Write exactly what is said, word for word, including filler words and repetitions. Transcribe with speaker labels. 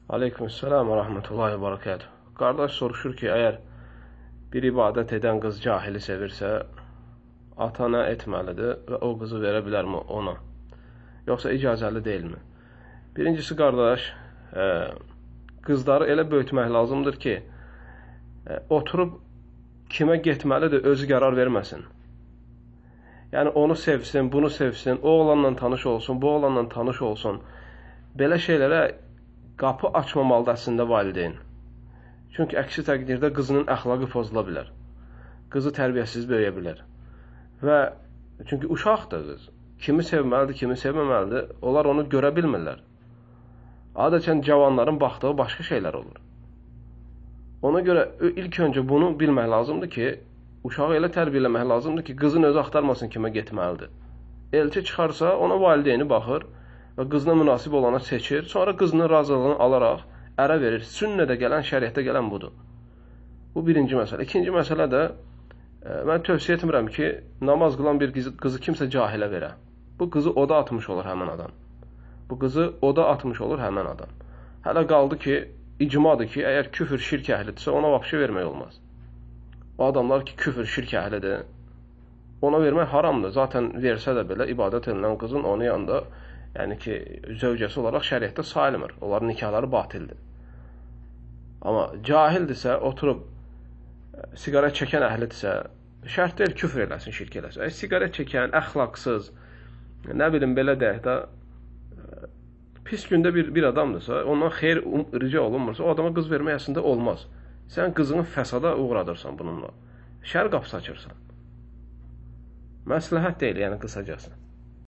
Speaker 1: Aleykümselam və rəhmətullahi və barakatuh. Qardaş soruşur ki, əgər bir ibadət edən qız cahili sevirsə, ata nə etməlidir və o qızı verə bilərmi ona? Yoxsa icazəli deyilmi? Birincisi, qardaş, e, qızları elə böyütmək lazımdır ki, e, oturub kimə getməlidir, özü qərar verməsin. Yəni, onu sevsin, bunu sevsin, o oğlanla tanış olsun, bu oğlanla tanış olsun. Belə şeylərə qapı açmamalıdır əslində valideyn. Çünki əksi təqdirdə qızının əxlaqı pozula bilər. Qızı tərbiyəsiz böyüyə bilər. Və çünki uşaqdır qız. Kimi sevməlidir, kimi sevməməlidir, onlar onu görə bilmirlər. Adətən cavanların baxdığı başqa şeylər olur. Ona görə ilk öncə bunu bilmək lazımdır ki, uşağı elə tərbiyələmək lazımdır ki, qızın özü axtarmasın kimə getməlidir. Elçi çıxarsa, ona valideyni baxır və qızına münasib olanı seçir, sonra qızının razılığını alaraq ərə verir. Sünnədə gələn, şəriətdə gələn budur. Bu birinci məsələ. İkinci məsələ də, e, mən tövsiyə etmirəm ki, namaz qılan bir qızı, qızı kimsə cahilə verə. Bu qızı oda atmış olur həmən adam. Bu qızı oda atmış olur həmən adam. Hələ qaldı ki, icmadır ki, əgər küfür, şirk əhlidirsə, ona vəbşə vermək olmaz. O adamlar ki, küfür, şirk əhlidir, ona vermək haramdır. Zaten versə də belə, ibadət edilən qızın onun yanında, yəni ki, zövcəsi olaraq şəriətdə sayılmır. Onların nikahları batildir. Amma cahildirsə, oturub siqaret çəkən əhlidirsə, şərt deyil küfr eləsin, şirk eləsin. Əgər siqaret çəkən, əxlaqsız, nə bilim belə deyək də, pis gündə bir, bir adamdırsa, ondan xeyr rica olunmursa, o adama qız vermək əslində olmaz. Sən qızını fəsada uğradırsan bununla. Şər qapısı açırsan. Məsləhət deyil, yəni qısacası.